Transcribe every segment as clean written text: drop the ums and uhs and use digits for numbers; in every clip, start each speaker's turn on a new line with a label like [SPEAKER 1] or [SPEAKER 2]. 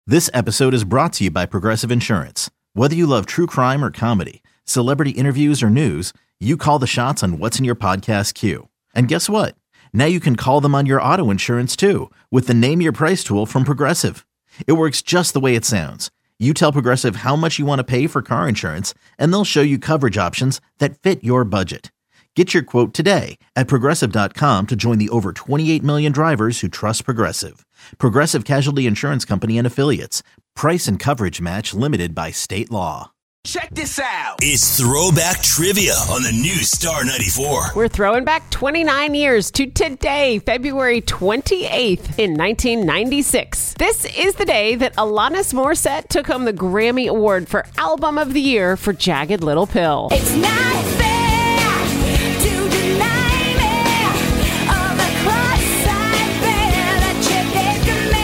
[SPEAKER 1] This episode is brought to you by Progressive Insurance. Whether you love true crime or comedy, celebrity interviews or news, you call the shots on what's in your podcast queue. And guess what? Now you can call them on your auto insurance too with the Name Your Price tool from Progressive. It works just the way it sounds. You tell Progressive how much you want to pay for car insurance, and they'll show you coverage options that fit your budget. Get your quote today at Progressive.com to join the over 28 million drivers who trust Progressive. Progressive Casualty Insurance Company and Affiliates. Price and coverage match limited by state law.
[SPEAKER 2] Check this out.
[SPEAKER 3] It's Throwback Trivia on the new Star 94.
[SPEAKER 4] We're throwing back 29 years to today, February 28th in 1996. This is the day that Alanis Morissette took home the Grammy Award for Album of the Year for Jagged Little Pill.
[SPEAKER 5] It's not fair to deny me all the cross I bear that you gave to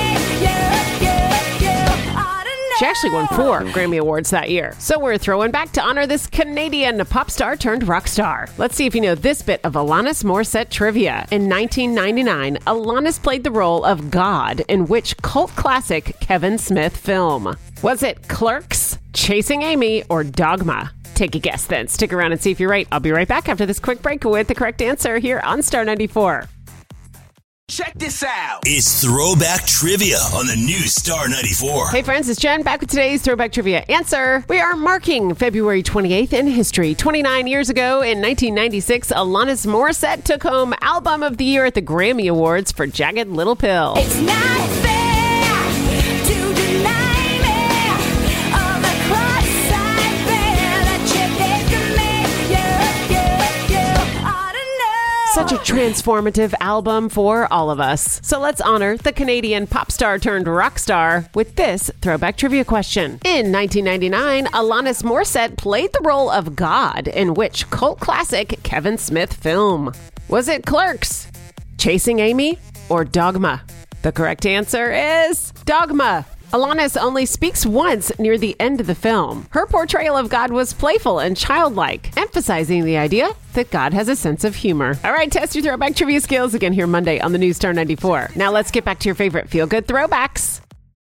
[SPEAKER 5] me. You ought to know.
[SPEAKER 4] She actually won 4 Grammy Awards that year. So we're throwing back to honor this Canadian pop star turned rock star. Let's see if you know this bit of Alanis Morissette trivia. In 1999, Alanis played the role of God in which cult classic Kevin Smith film? Was it Clerks, Chasing Amy, or Dogma? Take a guess then. Stick around and see if you're right. I'll be right back after this quick break with the correct answer here on Star 94.
[SPEAKER 2] Check this out.
[SPEAKER 3] It's Throwback Trivia on the new Star 94.
[SPEAKER 4] Hey friends, it's Jen back with today's Throwback Trivia answer. We are marking February 28th in history. 29 years ago in 1996, Alanis Morissette took home Album of the Year at the Grammy Awards for Jagged Little Pill.
[SPEAKER 5] It's not fair to deny me all the cross I bear that you gave to me. You ought to know.
[SPEAKER 4] Such a transformative album for all of us. So let's honor the Canadian pop star turned rock star with this throwback trivia question. In 1999, Alanis Morissette played the role of God in which cult classic Kevin Smith film? Was it Clerks, Chasing Amy, or Dogma? The correct answer is Dogma. Alanis only speaks once near the end of the film. Her portrayal of God was playful and childlike, emphasizing the idea that God has a sense of humor. All right, test your throwback trivia skills again here Monday on the new Star 94. Now let's get back to your favorite feel-good throwbacks.